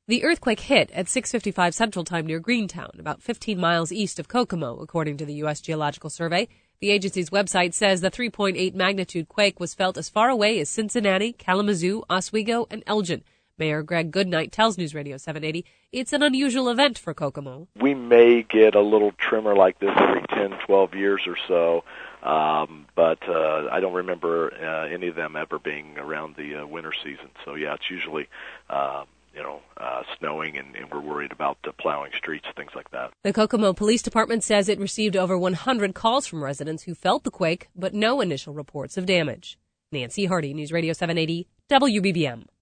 The earthquake hit at 6:55 Central Time near Greentown, about 15 miles east of Kokomo, according to the U.S. Geological Survey. The agency's website says the 3.8 magnitude quake was felt as far away as Cincinnati, Kalamazoo, Oswego, and Elgin. Mayor Greg Goodnight tells News Radio 780 it's an unusual event for Kokomo. We may get a little tremor like this every 10, 12 years or so, but I don't remember any of them ever being around the winter season. So, yeah, it's usually snowing, and we're worried about plowing streets, things like that. The Kokomo Police Department says it received over 100 calls from residents who felt the quake, but no initial reports of damage. Nancy Hardy, News Radio 780, WBBM.